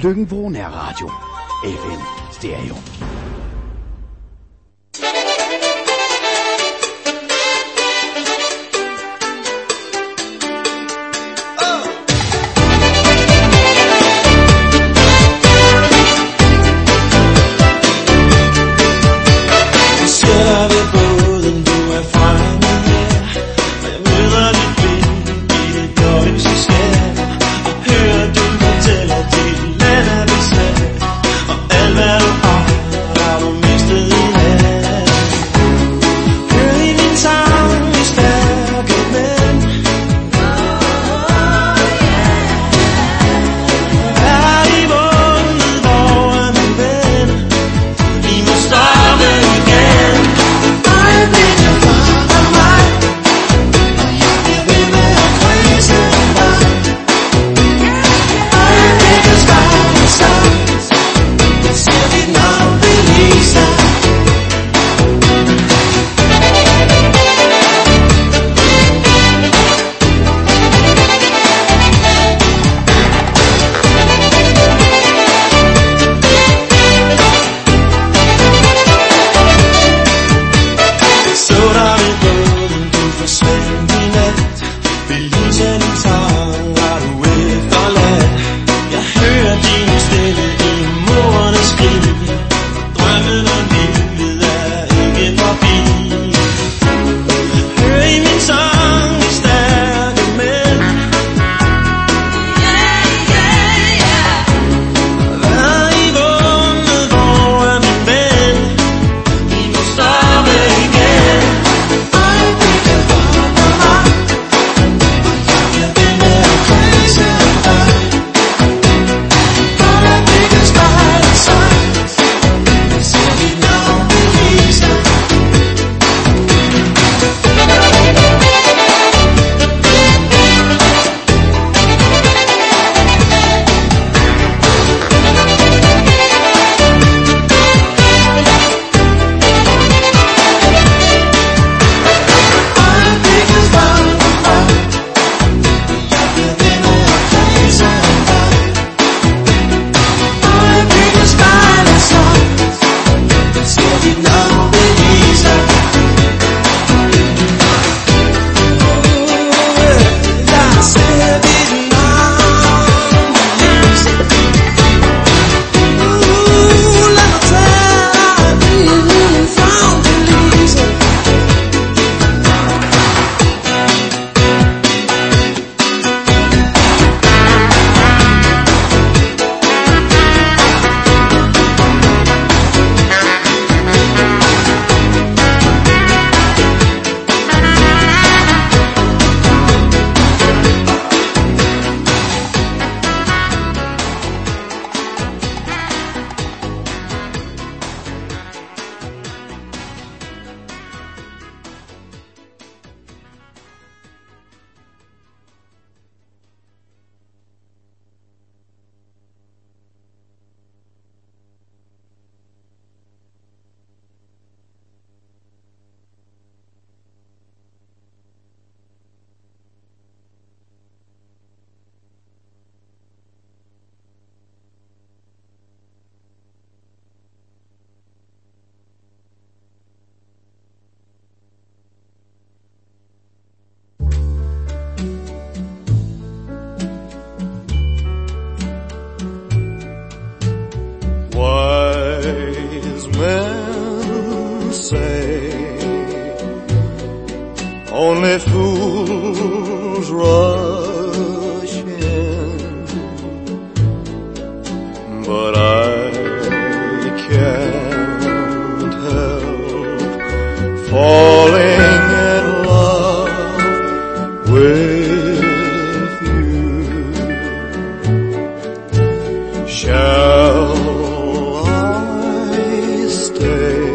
Løkken-Vrå Nærradio. FM Stereo. Only fools rush in, but I can't help falling in love with you. Shall I stay?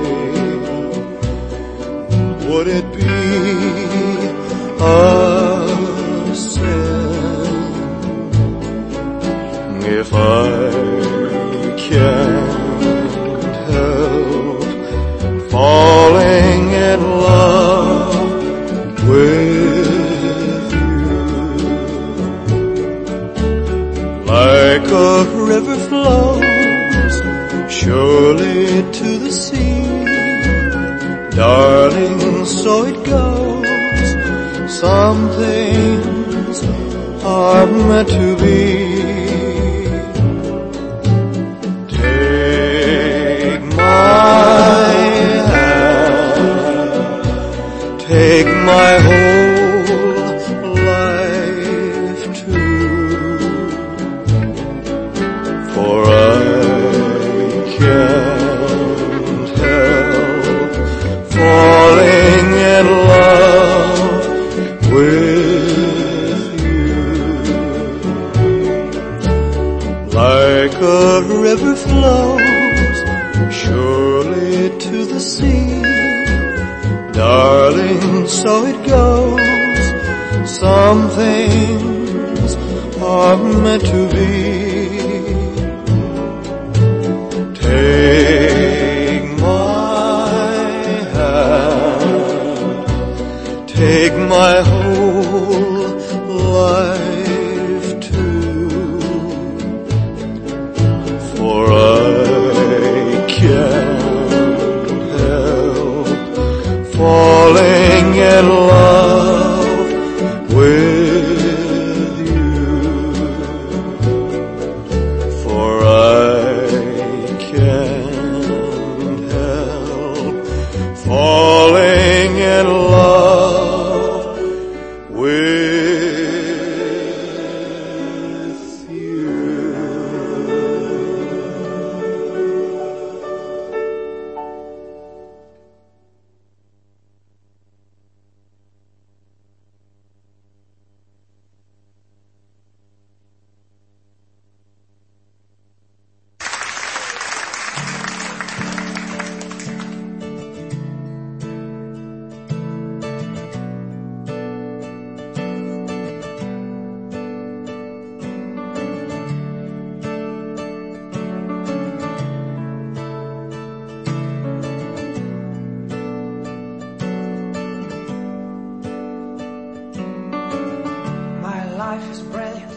Would it be a sin if I can't help falling in love with you? Like a river flows so it goes. Some things are meant to be. Take my hand, take my whole life too, for I can't help falling in love with you. Like a river flows surely to the sea, darling, so it goes. Some things are meant to be. Take my hand, take my whole life too, for I can't help falling in love with you, for I can't help falling in love with you. My life is brilliant.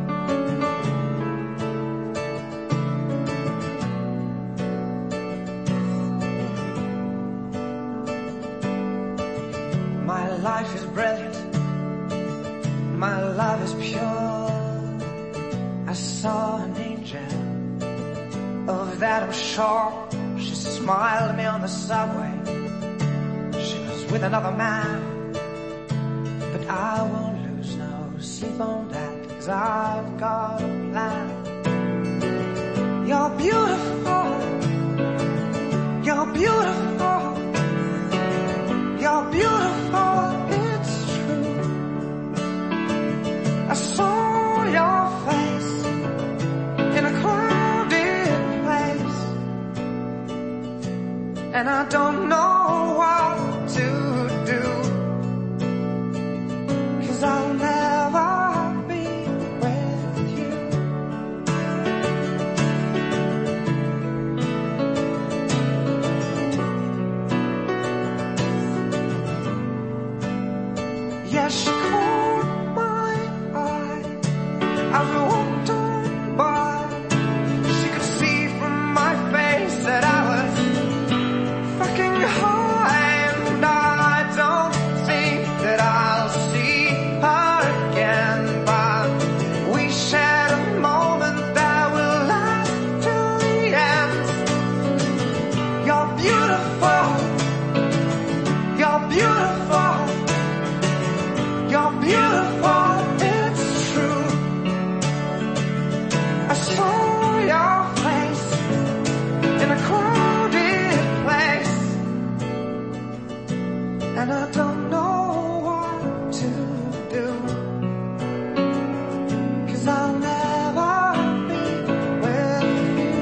My life is brilliant. My love is pure. I saw an angel, of that I'm sure. She smiled at me on the subway. She was with another man, but I won't lose no sleep on that, 'cause I've got a plan. You're beautiful. You're beautiful. You're beautiful. It's true. I saw your face in a crowded place, and I don't know what to do, 'cause I'll never be with you. Yes, she caught my eye as we walked on by. She could see from my face that I was fucking high, and I don't think that I'll see her again, but we shared a moment that will last till the end. You're beautiful. You're beautiful. You're beautiful. It's true. I saw your face in a crowded place, and I don't know what to do, 'cause I'll never be with you.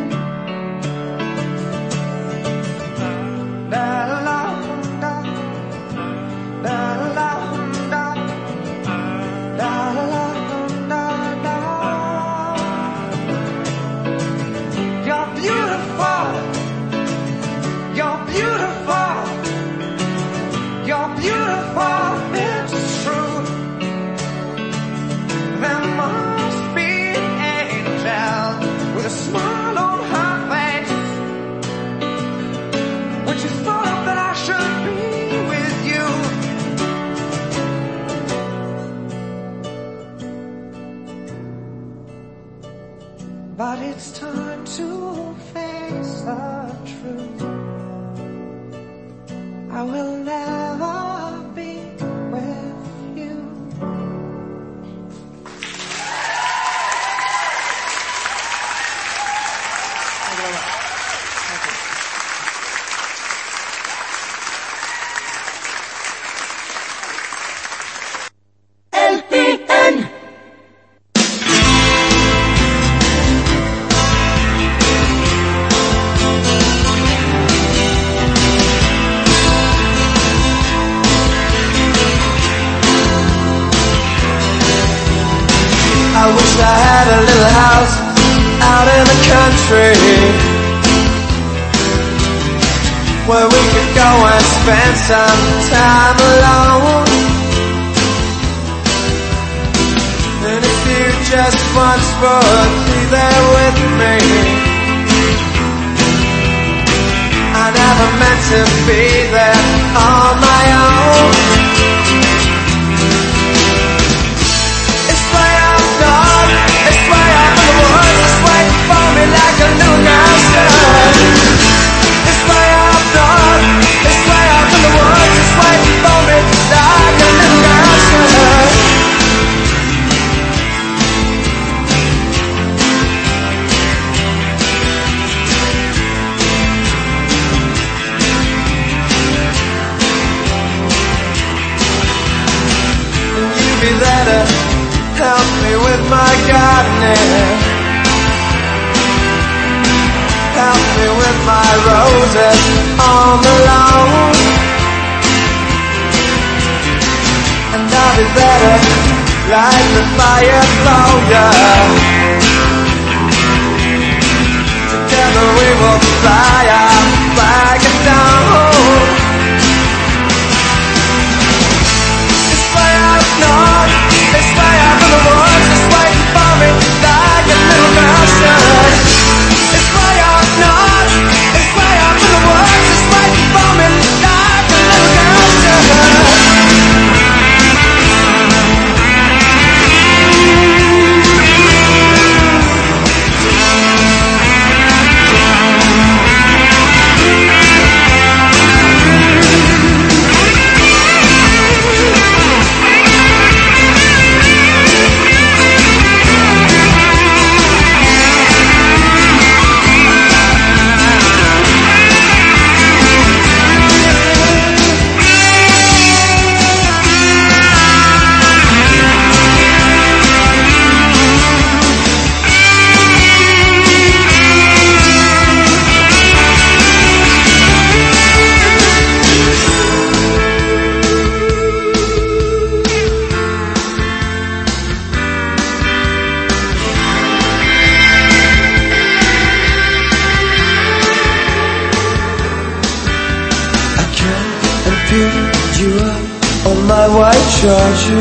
La la la, la la la, la la la la. You're beautiful. You're beautiful. You're beautiful. It's true. There must be an angel with a smile on her face when she thought that I should be with you. it's time to face the truth. I will never be with you. Thank you very much. Thank you. LPN. I wish I had a little house out in the country where we could go and spend some time alone. And if you just once would be there with me, I never meant to be there on my own. It's way up north, it's way up in the woods, it's waiting for me like a new girl should. It's way up north, it's way up in the woods, it's waiting for me like a new girl should. Be there to help me with my gardening, help me with my roses on the lawn, and I'll be there to light the fire for ya. Together we will fly our flag down. North, it's way up in the woods, it's waiting for me like a little girl should. It's way up north, it's way up in the woods, it's waiting for me like a little girl should. My white Charger,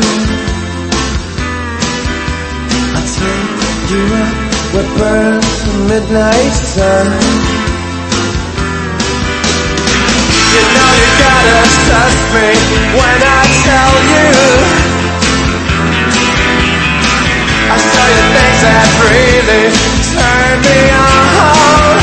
I'll take you up where burns the midnight sun. You know you gotta trust me when I tell you I'll show you things that really turn me on.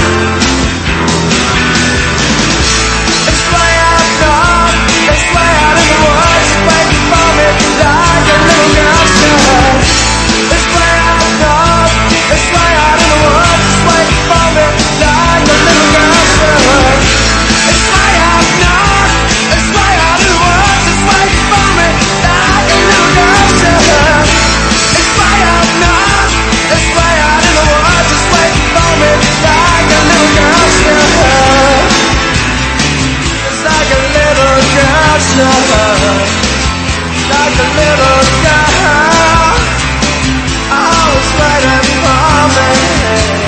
It's way out north, it's way out in the woods, waiting for me like a little girl should. It's way out north, it's way out in the woods, it's waiting for me like a little girl should. It's way out north, it's way out in the woods, it's waiting for me like a little girl should. It's way out north, it's way out in the woods, it's waiting for me like a little girl should. It's like a little girl should. Like a little girl, always waiting for me.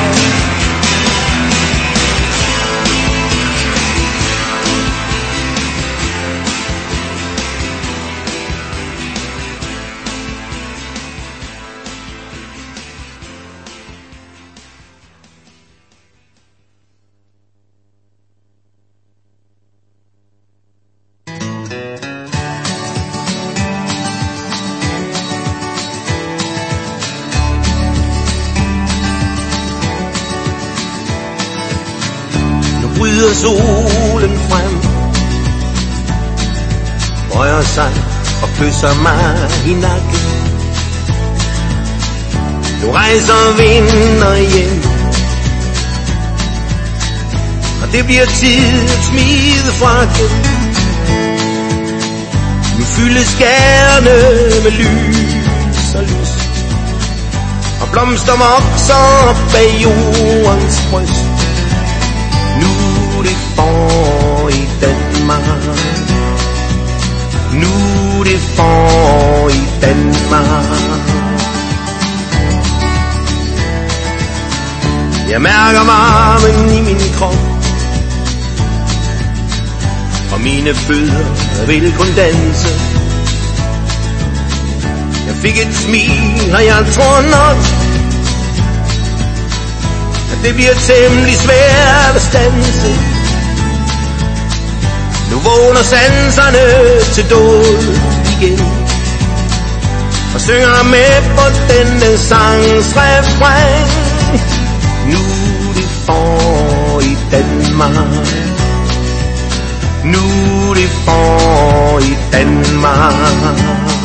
skrider solen frem, bøjer sig og kysser mig i nakken. Nu rejser vinder hjem, og det bliver tid at smide frakken. Nu fyldes skærne med lys og lyst, og blomster vokser op bag jordens bryst. Nu er det forår i Danmark, nu er det forår i Danmark. Jeg mærker varmen i min krop, og mine fødder vil kun danse. Jeg fik et smil, og jeg tror nok, at det bliver temmelig svært at standse. Nu vågner sanserne til dåd igen, og synger med på denne sangs refræn. Nu er det forår i Danmark, nu er det forår i Danmark.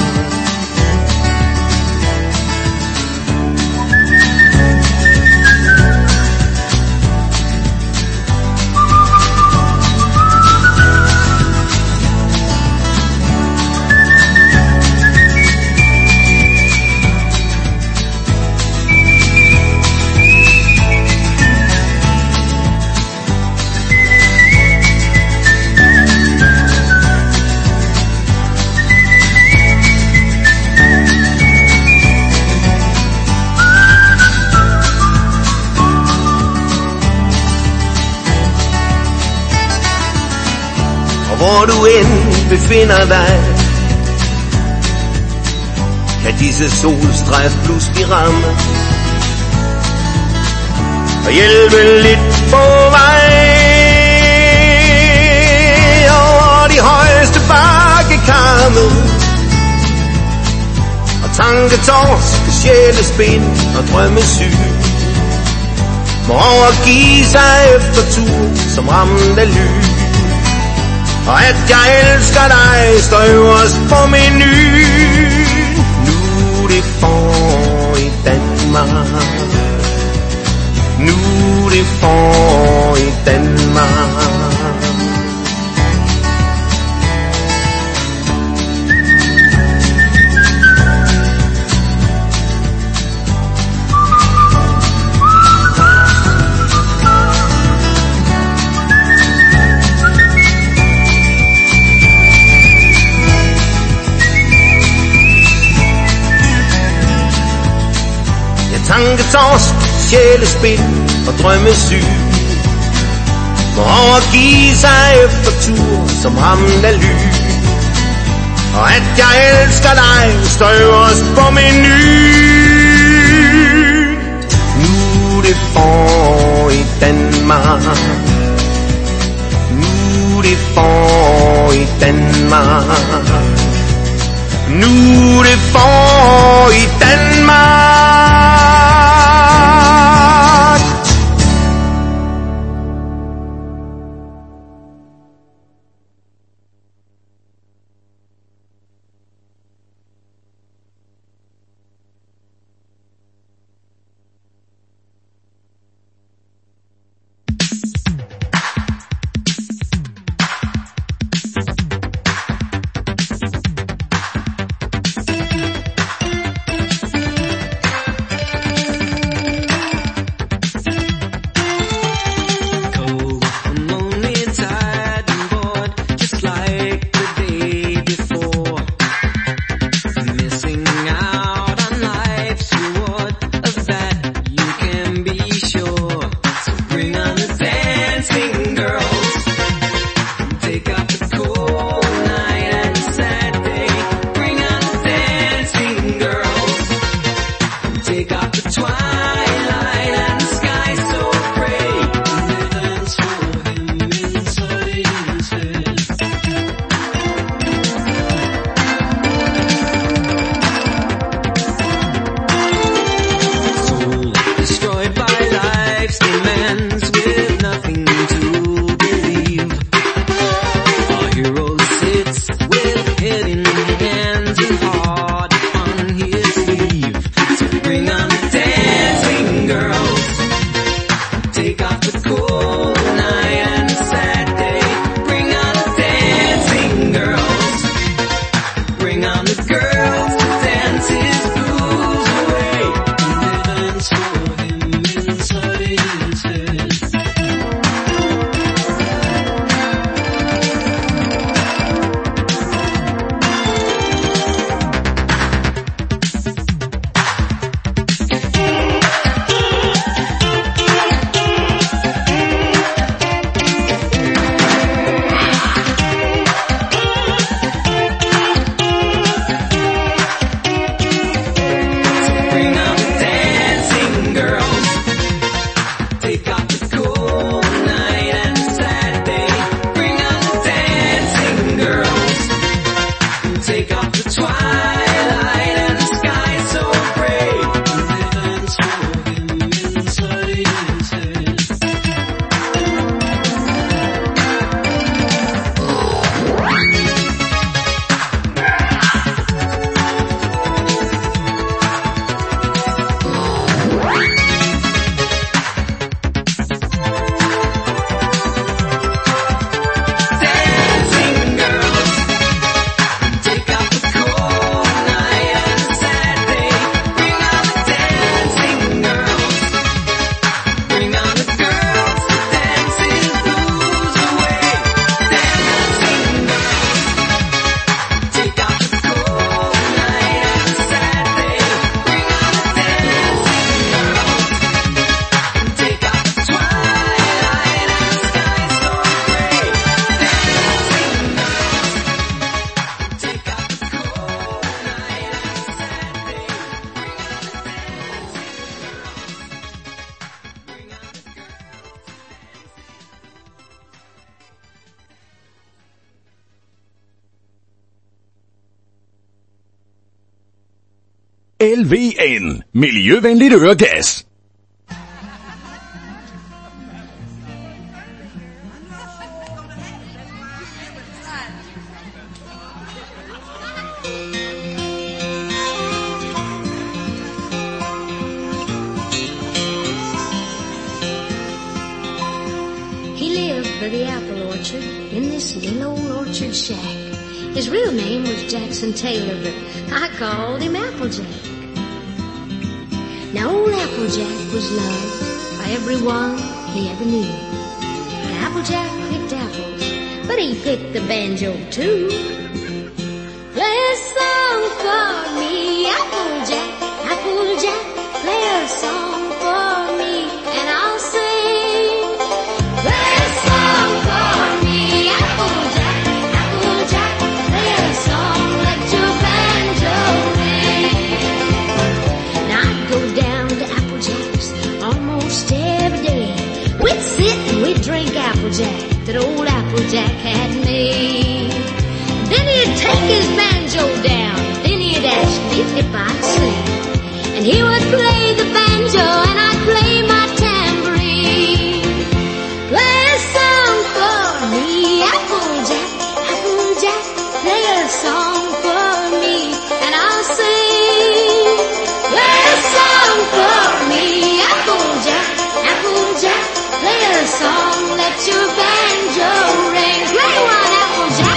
Hvor du end befinder dig, kan disse solstrejf pludselig ramme og hjælpe lidt på vej over de højeste bakkekamme. Og tanketorsk, sjælespind og drømmesyn må overgive sig efter tur som ramt af lyn. Og at jeg elsker dig står øverst på menuen. Nu er det forår i Danmark, nu er det forår i Danmark. Tanketorsk, sjælespind og drømmesyn må overgive sig efter tur som ramt af lyn. Og at jeg elsker dig står øverst på menuen. Nu er det forår i Danmark, nu er det forår i Danmark, nu er det forår i Danmark. bring on the girls to dance his blues away. And they dance for him inside his head. LVN, miljøvenligt øregas. He lived by the apple orchard in this little old orchard shack. His real name was Jackson Taylor, but I called him Applejack. Now old Applejack was loved by everyone he ever knew. Applejack picked apples, but he picked the banjo too. Play a song for me, Applejack, Applejack. Play a song for me, and I'll sing. Play a song for me, Applejack, Applejack. Play a song, let your banjo ring. Now I'd go down to Applejack's almost every day. We'd sit and we'd drink Applejack that old Applejack had made. Then he'd take his banjo down, then he'd ask me if I'd sing. And he would play the banjo and I'd play my tambourine. Play a song for me, Applejack, Applejack. Play a song for me and I'll sing. Play a song for me, Applejack, Applejack. Play a song, let your banjo ring. Play one, Applejack.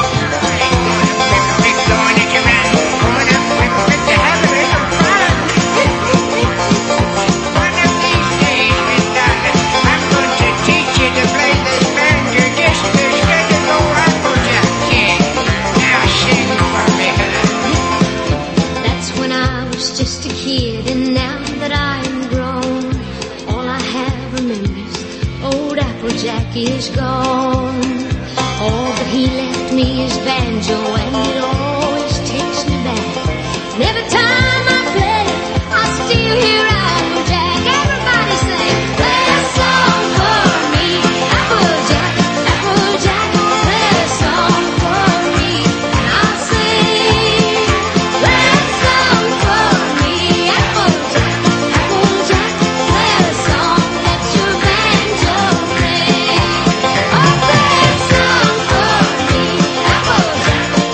That's when I was just a kid, and now that I'm grown, all I have remembers old Applejack is gone. All that he left me is banjo, and it always takes me back. And every time I play it, I still hear Applejack. Everybody sing, play a song for me, Applejack, Applejack. Play a song for me, and I'll sing. Play a song for me, Applejack, Applejack. Play a song, let your banjo ring. Oh, play a song for me, Applejack,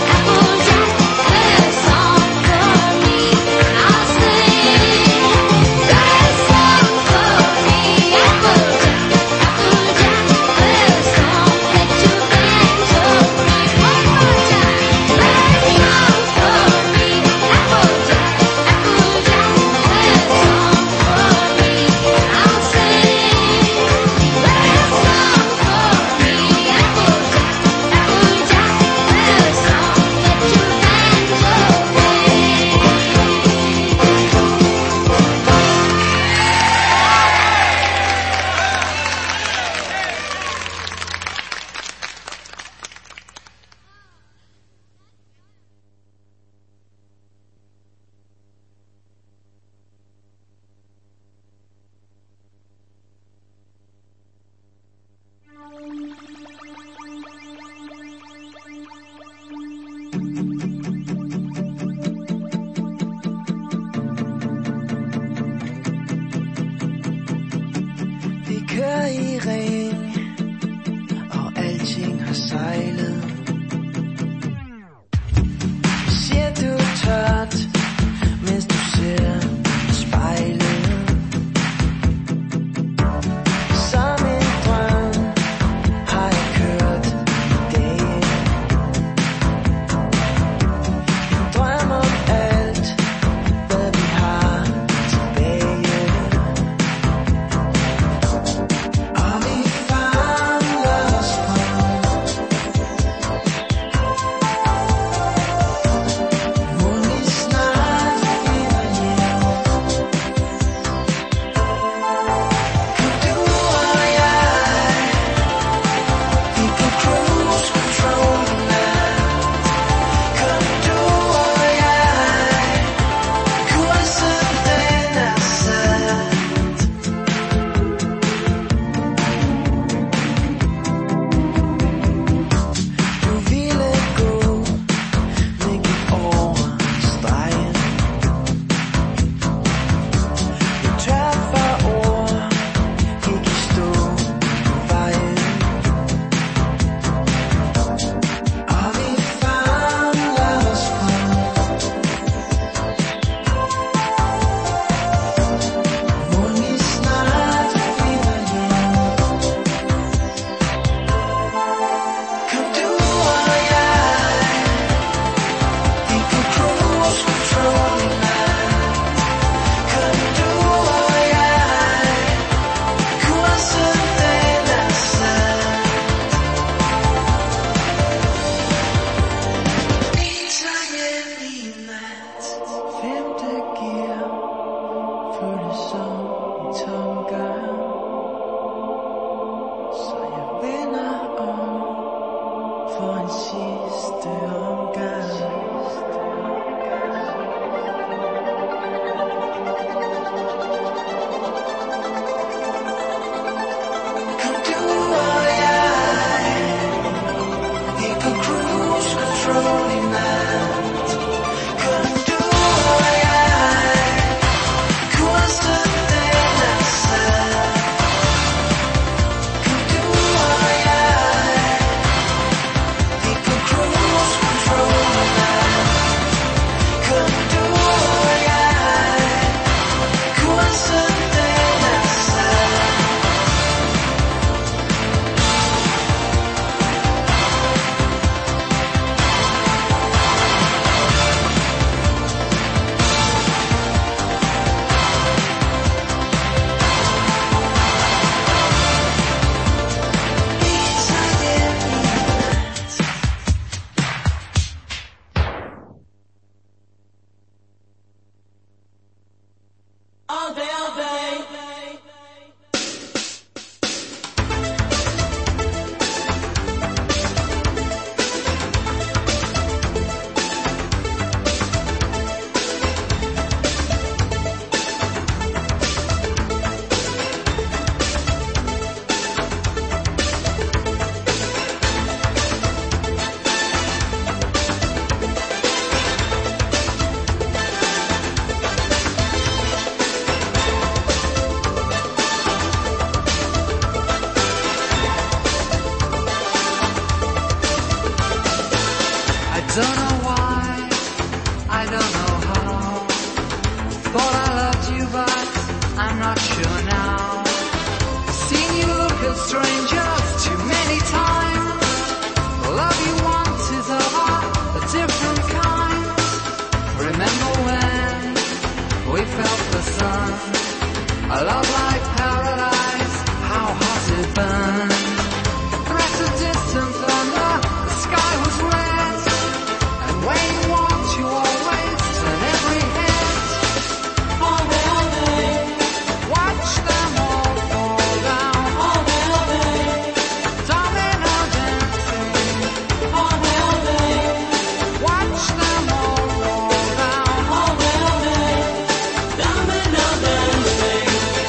strangers too many times. The love you want is a different kind. Remember when we felt the sun? A love like paradise, how hot it burned. Threats of distant thunder, the sky was red. And when you want, you always turn every head. All day, watch them all fall down. All day, domino dancing. All day, watch them all fall down. All day, domino dancing.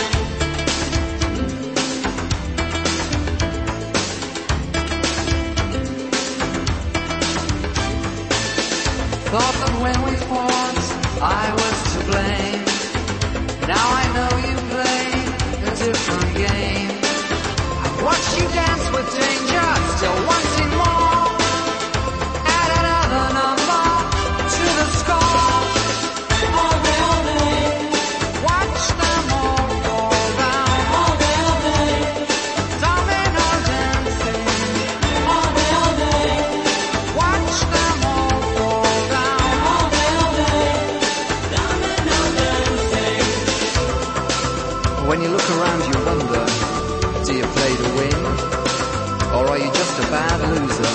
Thought that when we fought, I was to blame. Now I know you play a different game. I've watched you dance with danger, still wanting more. Add another number to the score. All day, watch them all fall down. All day, domino dancing. All day, watch them all fall down. All day, domino dancing. When you look around, you wonder, do you play to win? Or are you just a bad loser?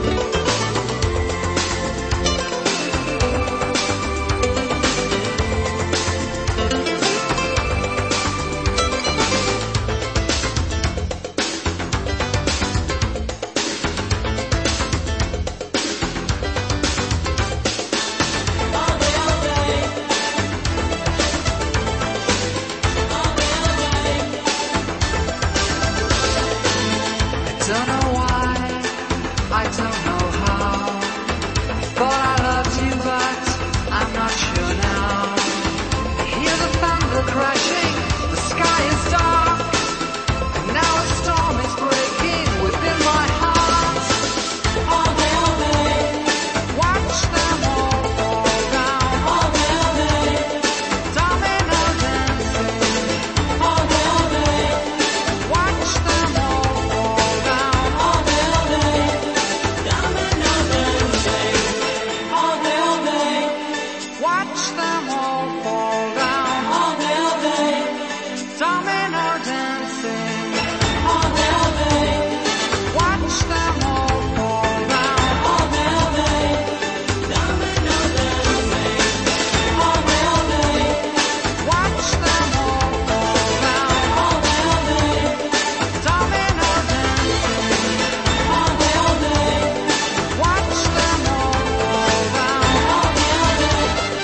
I don't know why, I don't know how. I thought I loved you, but I'm not sure now. I hear the thunder crashing, the sky is dark, and now a storm is breaking within my heart. All day, watch them all fall down. All day, domino dancing. All day, watch them all fall down. All day, domino dancing. All day, watch them all fall down. All day, domino dancing. All day, watch them all fall down. All day, domino dancing. All day, watch them all fall down. All day, domino dancing. All day, watch them all fall down. All day.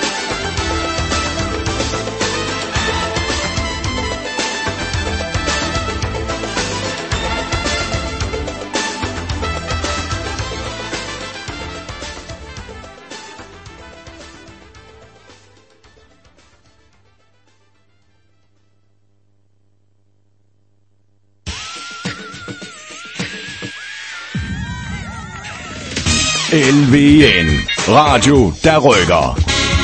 LVN. Radio, der rykker.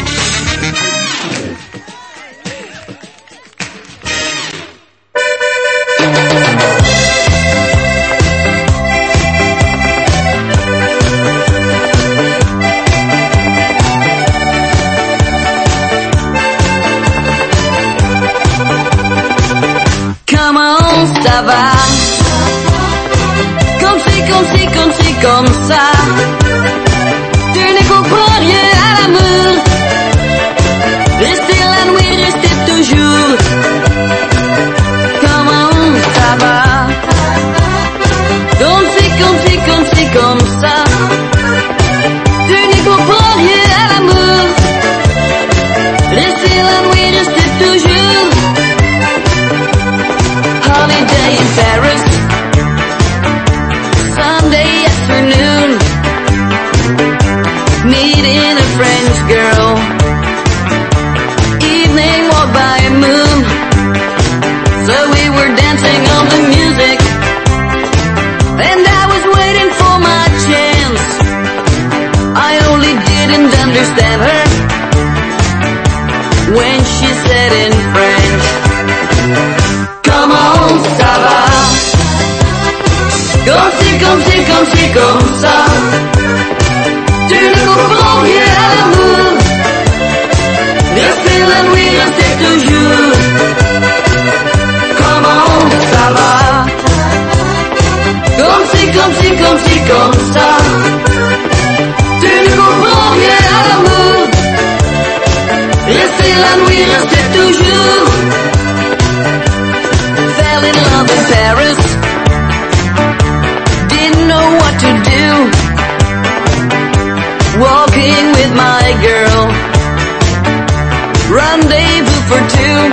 Come on, ça va. Comme ça. Tu ne comprends rien à l'amour. Restez la nuit, restez toujours. Comment ça va? Comme ça. Tu ne comprends rien à l'amour. Restez la nuit, restez toujours. Holiday in Paris. Sunday afternoon, meeting a French girl. Evening walk by a moon, so we were dancing on the music, and I was waiting for my chance. I only didn't understand her when she said in French, come on, ça va. Comme si, comme ça. Tu ne comprends rien à l'amour. Rester la nuit, rester toujours. Comment ça va? Comme si, comme ça. Tu ne comprends rien à l'amour. Rester la nuit, rester toujours. Fell in love in Paris. Didn't know what to do. Walking with my girl. Rendezvous for two.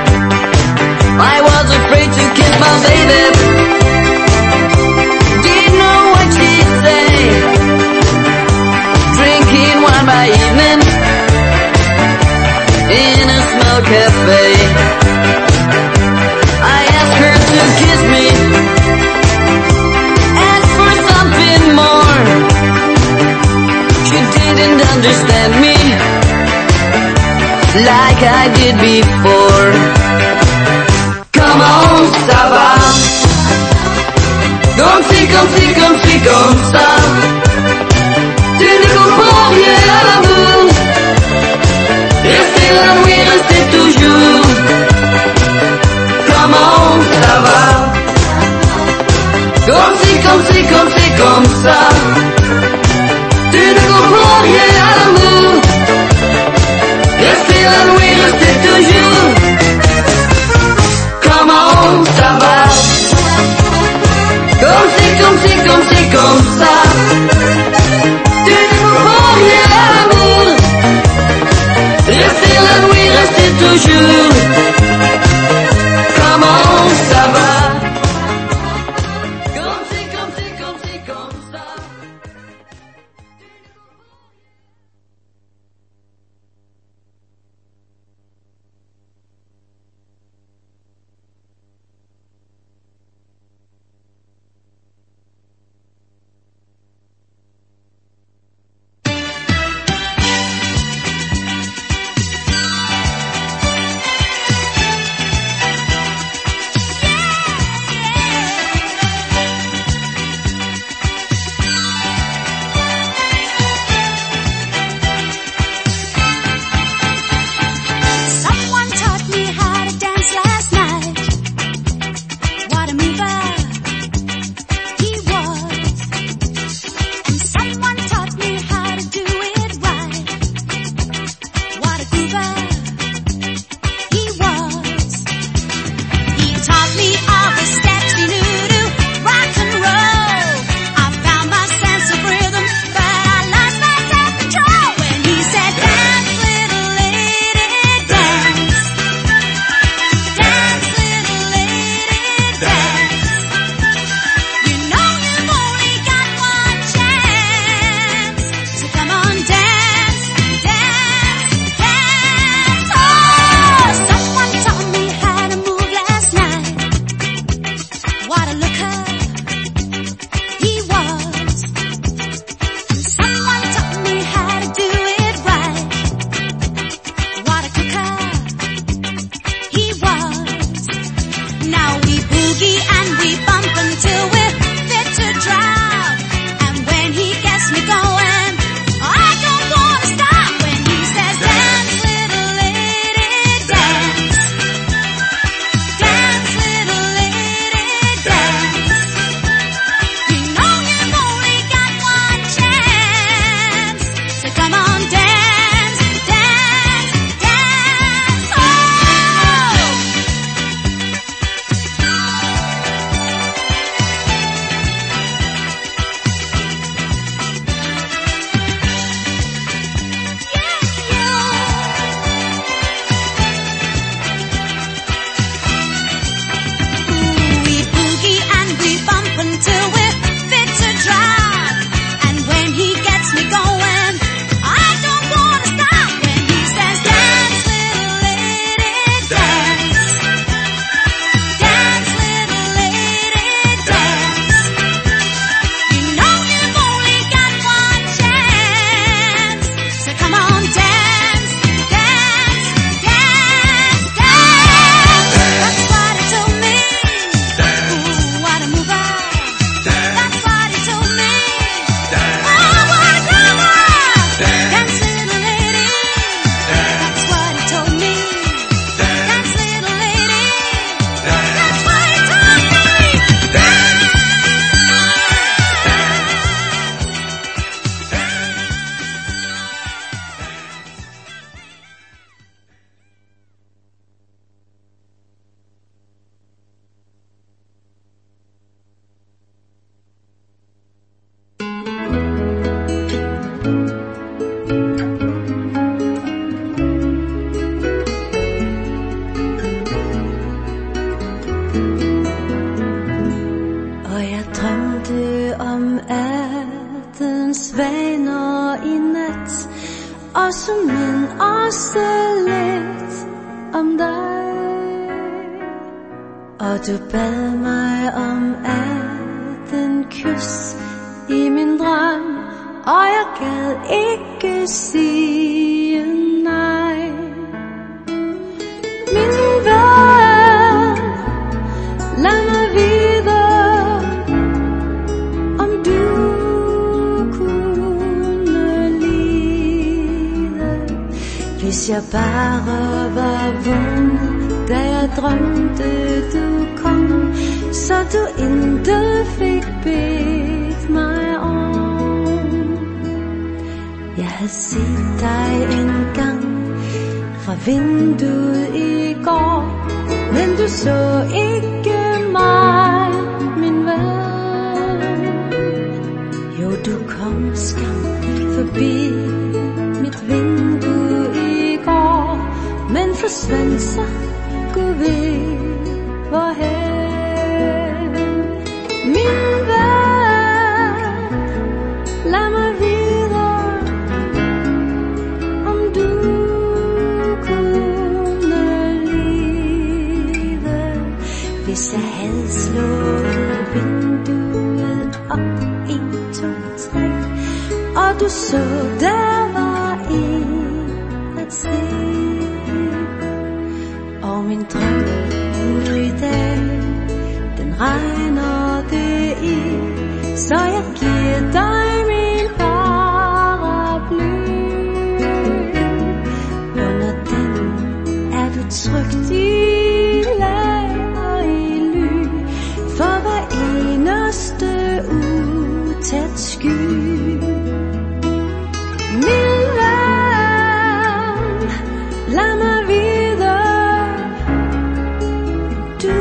I was afraid to kiss my baby. Didn't know what she'd say. Drinking wine by evening in a small cafe. I asked her to kiss me, asked for something more. She didn't understand me like I did before. Comment ça va? Comme si, comme ça. Tu ne comprends rien à l'amour. Rester la nuit, rester toujours. Comment ça va? Comme si, comme ça. Tu ne comprends rien à l'amour. Rester la nuit, rester toujours. Comment ça va? Comme si, comme ça. Tu ne comprends rien à l'amour. også, men også lidt om dig. Og du bad mig om 18 kys i min drøm, og jeg gad ikke sige nej. Min ven, lad mig vide, om du kunne lide, hvis jeg bare var vundet, da jeg drømte du kom, så du intet fik bedt mig om. Jeg havde set dig en gang fra vinduet i går, men du så ikke mig, min ven. Jo, du kom skam forbi mit vindue i går, men forsvandt så Gud ved hvorhen. Min ven, lad mig vide, om du kunne lide, hvis jeg havde slået vinduet op 1, 2, 3, og du så der var en at se. Og min drøm i dag, den regner det i, så jeg giver dig min paraply. Under den er du trygt i lag og i ly, for hver eneste utæt sky. Min ven, lad mig vide, du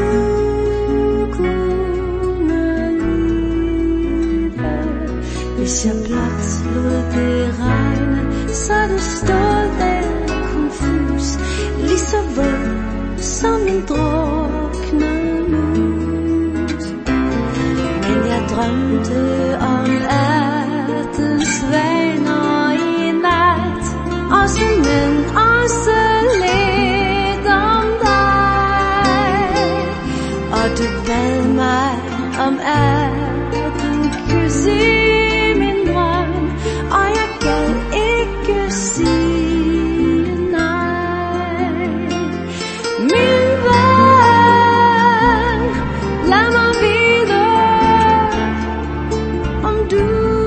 kunne lide, hvis jeg blot lod det regne, så du stod der konfus, lige så våd som en druknet mus. Men jeg drømte om 18 svaner i nat, også men også lidt om dig. Og du bad mig om 18 kys i min drøm, og jeg gad ikke sige nej. Min ven, lad mig vide, om du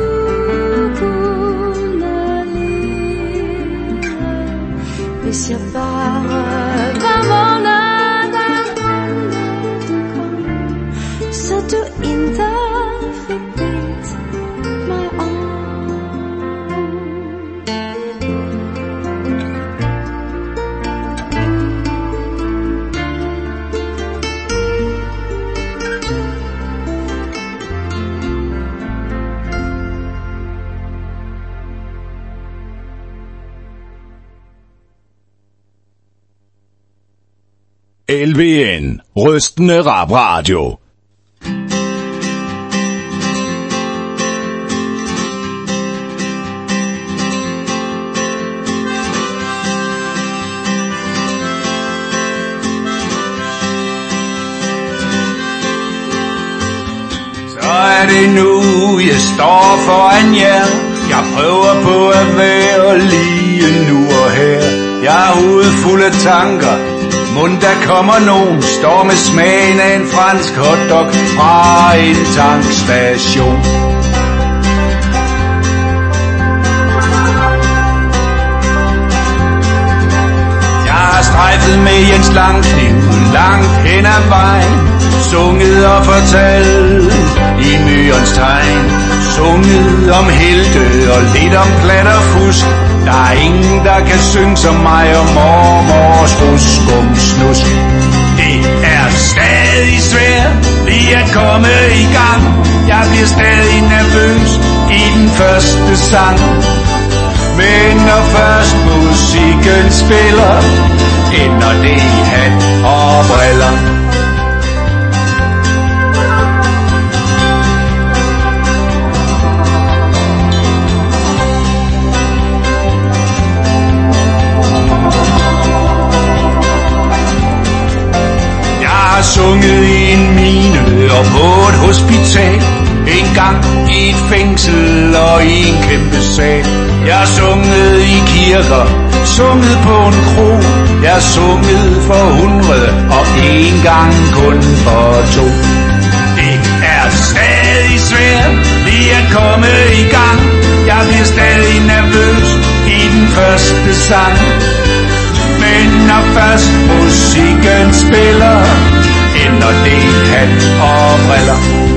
kunne lide, hvis jeg bare var vågnet, da du kom, så du intet fik bedt mig om. LVN, rystende rap radio. Så er det nu, jeg står foran jer. Jeg prøver på at være lige nu og her. Jeg er hovedet fuld af tanker. Mund der kommer nogen, står med smagen af en fransk hotdog fra en tankstation. Jeg har strejfet med Jens Langkniv langt hen ad vejen, sunget og fortalt i myrens tegn, sunget om helte og lidt om plat og fusk. Der er ingen, der kan synge som mig og mormors ruskumsnusk. Det er stadig svært lige at komme i gang. Jeg bliver stadig nervøs i den første sang. Men når først musikken spiller, ender det i hat og briller. hospital, en gang i et fængsel og i en kæmpe sal. Jeg har sunget i kirker, sunget på en kro. Jeg har sunget for 100 og en gang kun for 2. Det er stadig svært lige at komme i gang. Jeg bliver stadig nervøs i den første sang. Men når først musikken spiller, ender det hat og briller.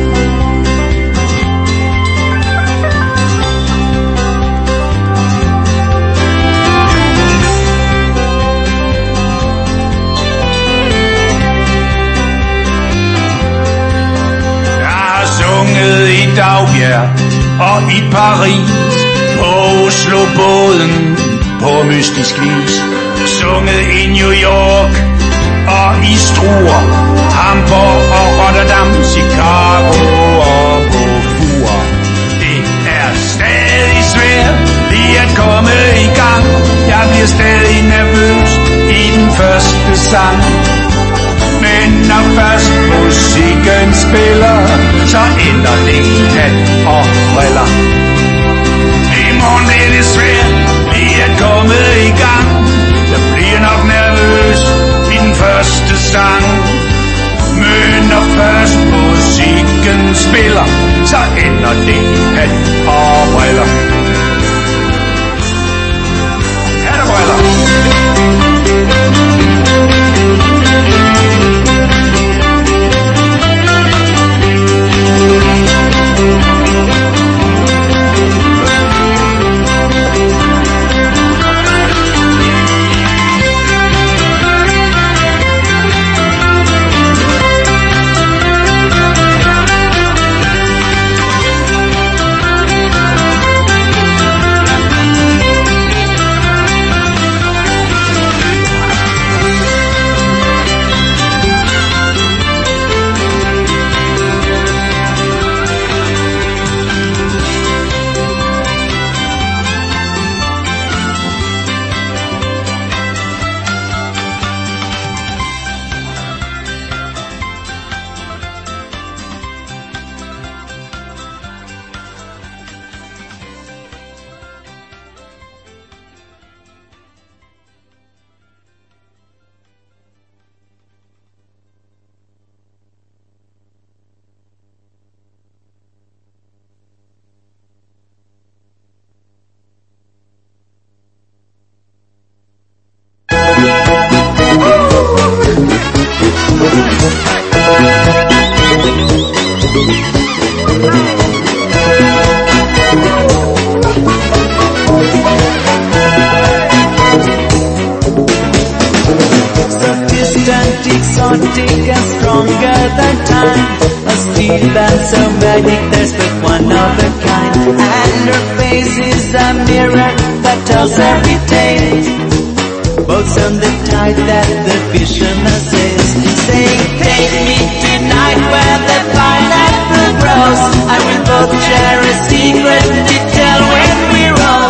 I Dagbjerg og i Paris, på Oslobåden på mystisk vis. Sunget i New York og i Struer, Hamburg og Rotterdam, Chicago og på Fur. Det er stadig svært lige at komme i gang. Jeg bliver stadig nervøs i den første sang. Men når først musikken spiller, så ender det i hat og briller. I morgen er det svært lige at komme i gang. Jeg bliver nok nervøs i den første sang. Men når først musikken spiller, så ender det i hat og briller. Hat og briller. exotic and stronger than time. A steel band so magic, there's but one of a kind. And her face is a mirror that tells every tale. Boats on the tide that the fisherman sails, saying, take me tonight where the pineapple grows. I will both share a secret to tell when we roam.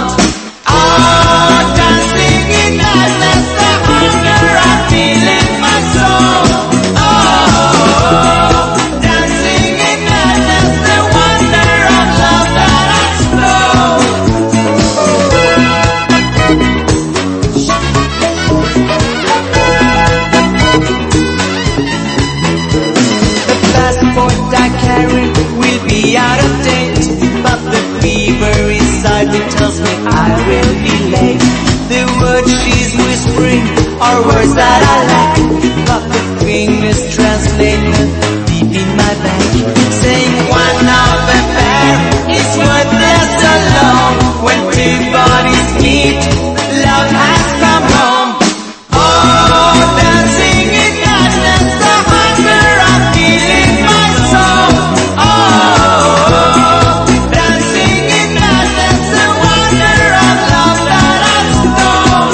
Oh, dancing in madness, the hunger I feel in my soul. Oh, dancing in madness, the wonder of love that I stole. The passport I carry will be out of date, but the fever inside me tells me I will be late. The words she's whispering are words that I lack, but the fingers translate them deep in my back, saying one of a pair is worthless alone. When two bodies meet, love has come home. Oh, dancing in madness, the hunger I feel in my soul. Oh, dancing in madness, the wonder of love that I stole.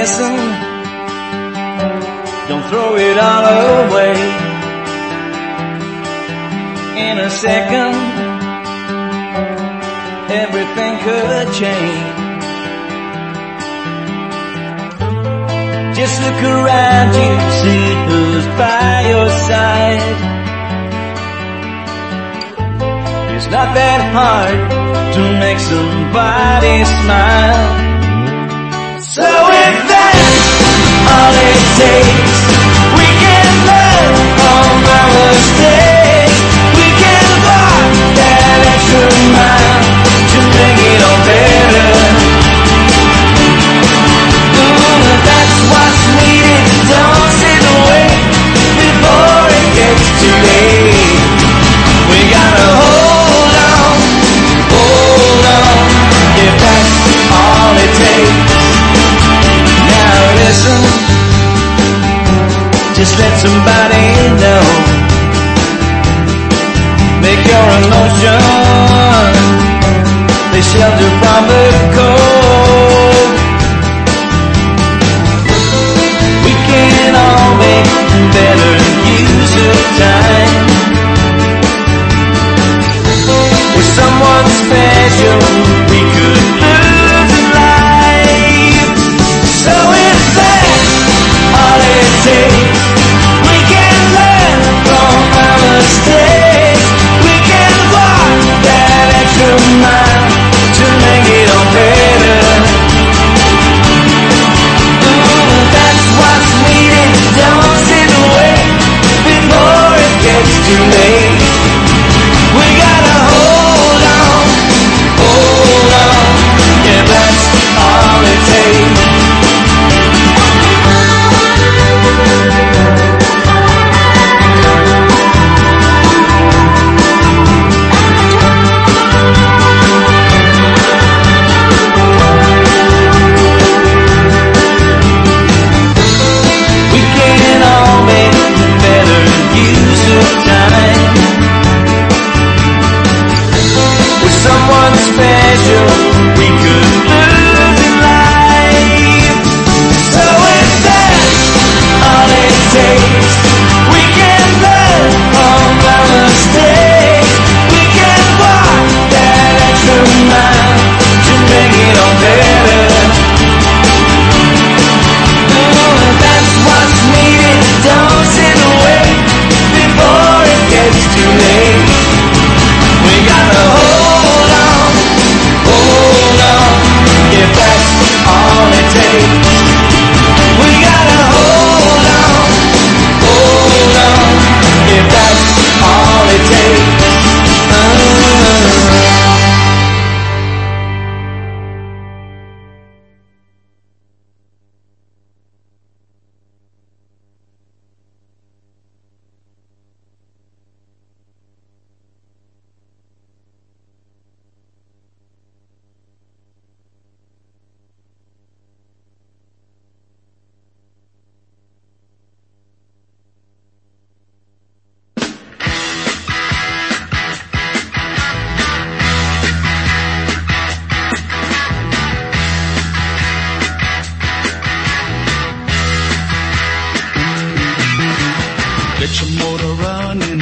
listen, don't throw it all away. In a second, everything could change. Just look around you, see who's by your side. It's not that hard to make somebody smile. So if that's all it takes, we can learn from our mistakes. We can walk that extra mile to make it all better. That's what's needed. Don't sit and wait before it gets too late. We gotta hold on, if that's all it takes. Now listen, just let somebody know. Make your emotions, they shelter from the cold. We can all make better use of time. With someone special we could lose in life. So if that's all it takes, we can learn from our mistakes. We can walk that extra mile to make it all better. That's what's needed. Don't sit and wait before it gets too late. We gotta hold on, yeah, that's all it takes. We can all make better use of time. With someone special we could lose in life. So if that's all it takes, we can learn from our mistakes. We can walk that extra mile to make it all better. That's what's needed. Don't sit and wait before it gets too late. We gotta hold on, if that's all it takes. We gotta hold on, if that's all it takes. Get your motor running,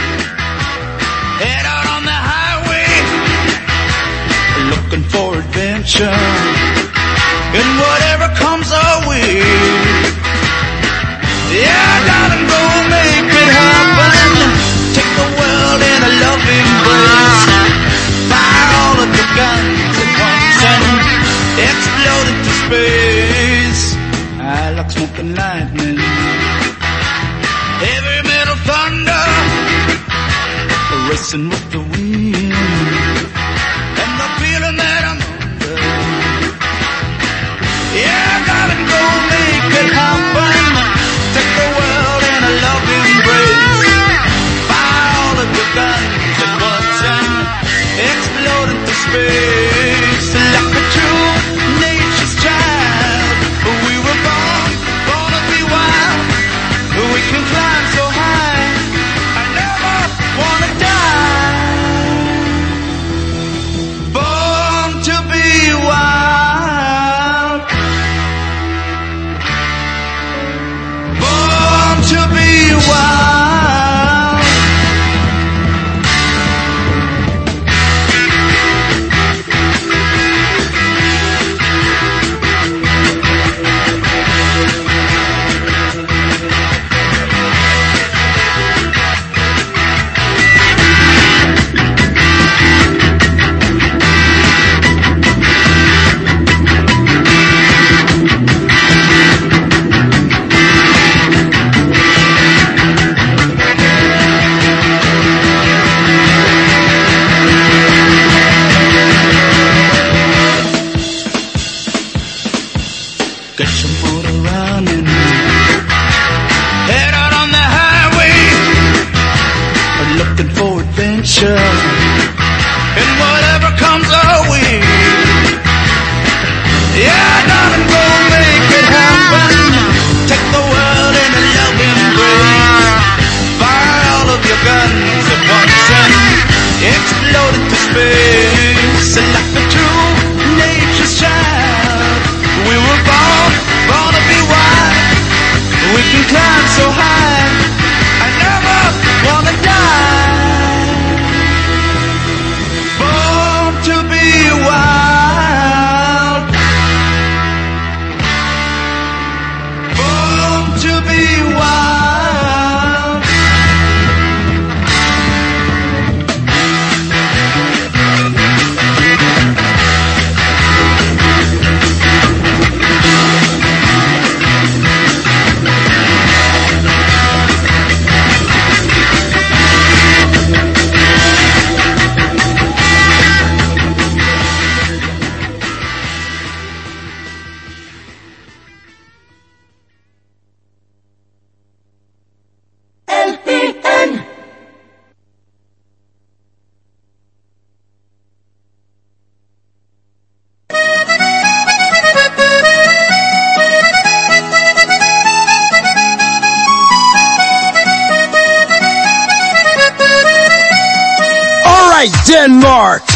head out on the highway, looking for adventure, and whatever comes our way. Yeah, darling, go make it happen. Take the world in a loving embrace. Fire all of the guns at once and explode into space. I like smoking lightning, heavy metal thunder, racing with the wind, and the feeling that I'm under. Yeah, darling, go make it happen. Take the world in a loving embrace. Fire all of the guns at once and explode into space. Like a true nature's child, we were born to be wild. We can climb so high, I never wanna die. Born to be wild. arms are weak. Yeah, darling, go make it happen. Take the world in a loving embrace. Fire all of your guns at once and explode into space. And like the true nature's child, we were born to be wild. We can climb so high, I never wanna die. Born to be wild. Born to be wild. Denmark,